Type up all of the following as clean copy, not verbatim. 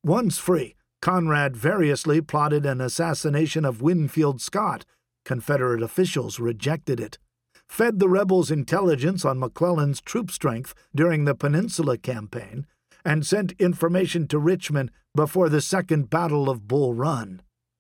Once free, Conrad variously plotted an assassination of Winfield Scott. Confederate officials rejected it, fed the rebels intelligence on McClellan's troop strength during the Peninsula Campaign, and sent information to Richmond before the Second Battle of Bull Run.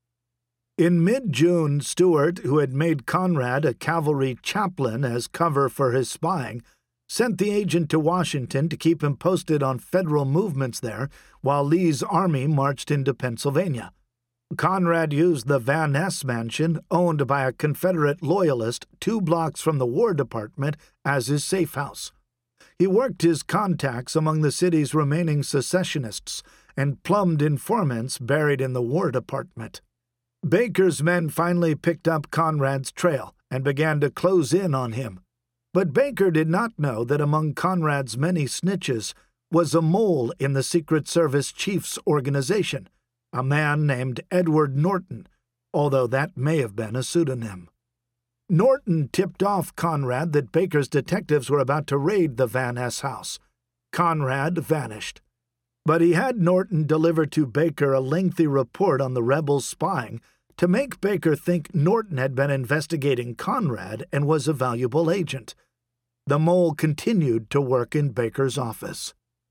In mid-June, Stuart, who had made Conrad a cavalry chaplain as cover for his spying, sent the agent to Washington to keep him posted on Federal movements there while Lee's army marched into Pennsylvania. Conrad used the Van Ness mansion, owned by a Confederate loyalist 2 blocks from the War Department, as his safe house. He worked his contacts among the city's remaining secessionists and plumbed informants buried in the War Department. Baker's men finally picked up Conrad's trail and began to close in on him. But Baker did not know that among Conrad's many snitches was a mole in the Secret Service chief's organization, a man named Edward Norton, although that may have been a pseudonym. Norton tipped off Conrad that Baker's detectives were about to raid the Van Ness house. Conrad vanished. But he had Norton deliver to Baker a lengthy report on the rebels' spying to make Baker think Norton had been investigating Conrad and was a valuable agent. The mole continued to work in Baker's office.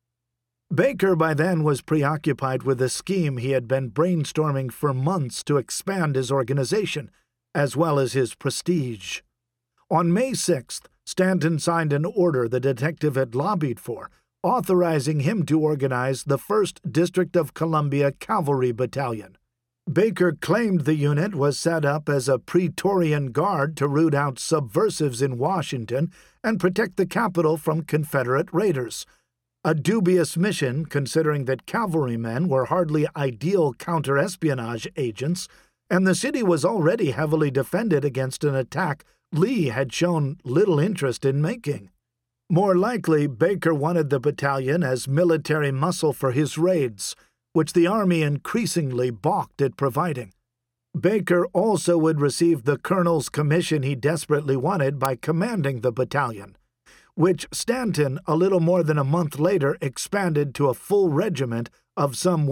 Baker by then was preoccupied with a scheme he had been brainstorming for months to expand his organization, as well as his prestige. On May 6th, Stanton signed an order the detective had lobbied for, authorizing him to organize the 1st District of Columbia Cavalry Battalion. Baker claimed the unit was set up as a Praetorian Guard to root out subversives in Washington and protect the capital from Confederate raiders. A dubious mission, considering that cavalrymen were hardly ideal counter-espionage agents, and the city was already heavily defended against an attack Lee had shown little interest in making. More likely, Baker wanted the battalion as military muscle for his raids, which the Army increasingly balked at providing. Baker also would receive the colonel's commission he desperately wanted by commanding the battalion, which Stanton, a little more than a month later, expanded to a full regiment of some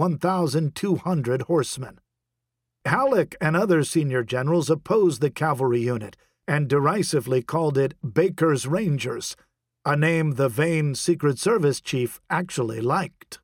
1,200 horsemen. Halleck and other senior generals opposed the cavalry unit and derisively called it Baker's Rangers, a name the vain Secret Service chief actually liked.